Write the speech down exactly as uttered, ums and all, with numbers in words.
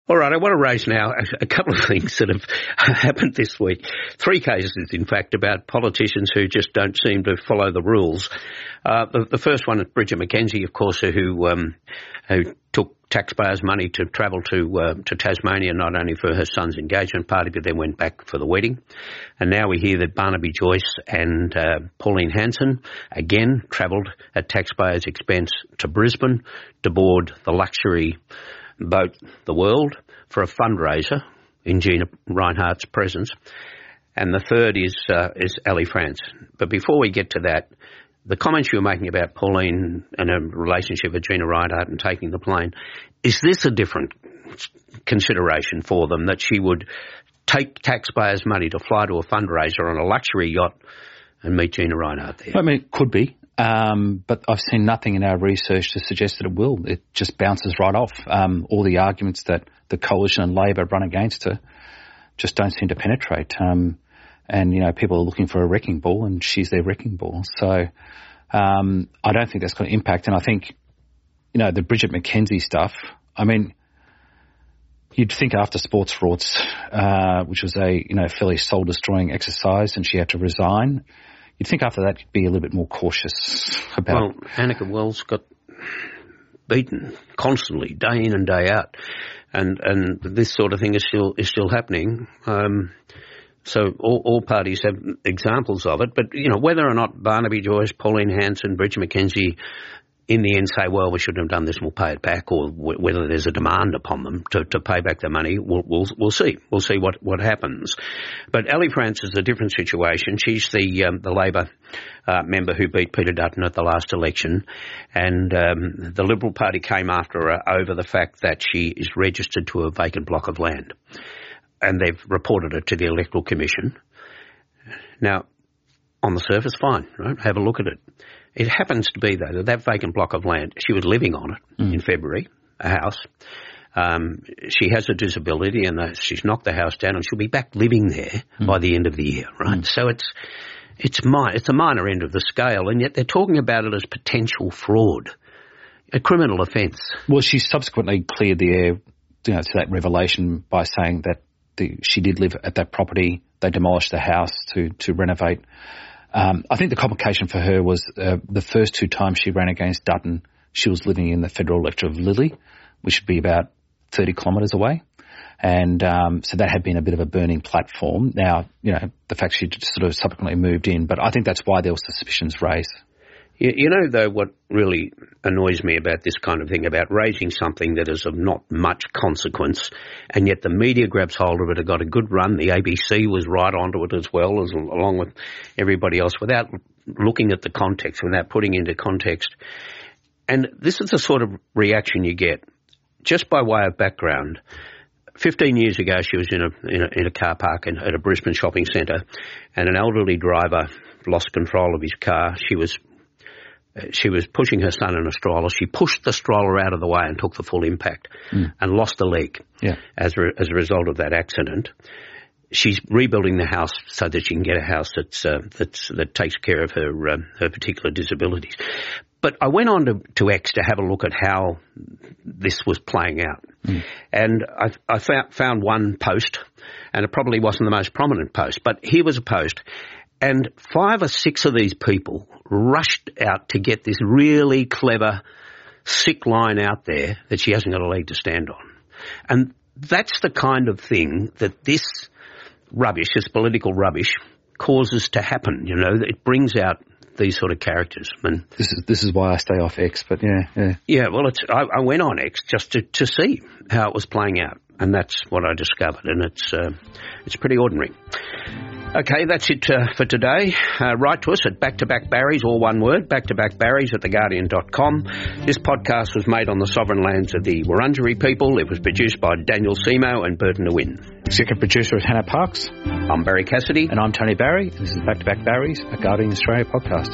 All right, I want to raise now a, a couple of things that have happened this week. Three cases, in fact, about politicians who just don't seem to follow the rules. Uh, the, the first one is Bridget McKenzie, of course, who um, who took taxpayers' money to travel to uh, to Tasmania, not only for her son's engagement party, but then went back for the wedding. And now we hear that Barnaby Joyce and uh, Pauline Hanson, again, travelled at taxpayers' expense to Brisbane to board the luxury boat The World for a fundraiser in Gina Rinehart's presence. And the third is uh, is Ali France. But before we get to that, the comments you were making about Pauline and her relationship with Gina Rinehart and taking the plane, is this a different consideration for them, that she would take taxpayers' money to fly to a fundraiser on a luxury yacht and meet Gina Rinehart there? I mean, it could be. Um, but I've seen nothing in our research to suggest that it will. It just bounces right off. Um, all the arguments that the Coalition and Labor run against her just don't seem to penetrate. Um, and, you know, people are looking for a wrecking ball, and she's their wrecking ball. So um, I don't think that's going to impact. And I think, you know, the Bridget McKenzie stuff, I mean, you'd think after Sports Frauds, uh, which was a, you know, fairly soul-destroying exercise, and she had to resign, you'd think after that you'd be a little bit more cautious about... Well, Anneke Wells got beaten constantly, day in and day out, and and this sort of thing is still is still happening. Um, so all, all parties have examples of it, but you know, whether or not Barnaby Joyce, Pauline Hanson, Bridget McKenzie in the end say, well, we shouldn't have done this, we'll pay it back, or w- whether there's a demand upon them to, to pay back the money, we'll, we'll, we'll see. We'll see what, what happens. But Ali France is a different situation. She's the um, the Labor uh, member who beat Peter Dutton at the last election, and um, the Liberal Party came after her over the fact that she is registered to a vacant block of land, and they've reported it to the Electoral Commission. Now, on the surface, fine, right? Have a look at it. It happens to be, though, that that vacant block of land, she was living on it mm. in February, a house. Um, she has a disability, and the, she's knocked the house down, and she'll be back living there mm. by the end of the year, right? Mm. So it's it's mi- it's a minor end of the scale, and yet they're talking about it as potential fraud, a criminal offence. Well, she subsequently cleared the air, you know, to that revelation by saying that the, she did live at that property. They demolished the house to to renovate. Um, I think the complication for her was uh, the first two times she ran against Dutton, she was living in the federal electorate of Lilley, which would be about thirty kilometres away. And um, so that had been a bit of a burning platform. Now, you know, the fact she just sort of subsequently moved in, but I think that's why there were suspicions raised. You, you know, though, what really annoys me about this kind of thing, about raising something that is of not much consequence, and yet the media grabs hold of it, it got a good run. The A B C was right onto it as well, as along with everybody else, without looking at the context, without putting into context. And this is the sort of reaction you get. Just by way of background, fifteen years ago she was in a, in a, in a car park in, at a Brisbane shopping centre, and an elderly driver lost control of his car. She was She was pushing her son in a stroller. She pushed the stroller out of the way and took the full impact mm. and lost a leg yeah. as, re- as a result of that accident. She's rebuilding the house so that she can get a house that's, uh, that's, that takes care of her uh, her particular disabilities. But I went on to, to X to have a look at how this was playing out. Mm. And I, I found, found one post, and it probably wasn't the most prominent post, but here was a post. And five or six of these people rushed out to get this really clever, sick line out there that she hasn't got a leg to stand on. And that's the kind of thing that this rubbish, this political rubbish, causes to happen. You know, it brings out these sort of characters. And this is this is why I stay off X. But yeah, yeah, yeah. Well, it's I, I went on X just to, to see how it was playing out, and that's what I discovered. And it's uh, it's pretty ordinary. Okay, that's it uh, for today. Uh, write to us at back to back barries, all one word, back to back barries at the guardian dot com. This podcast was made on the sovereign lands of the Wurundjeri people. It was produced by Daniel Simo and Burton Nguyen. Executive producer is Hannah Parks. I'm Barry Cassidy. And I'm Tony Barry. This is Back to Back Barries, a Guardian Australia podcast.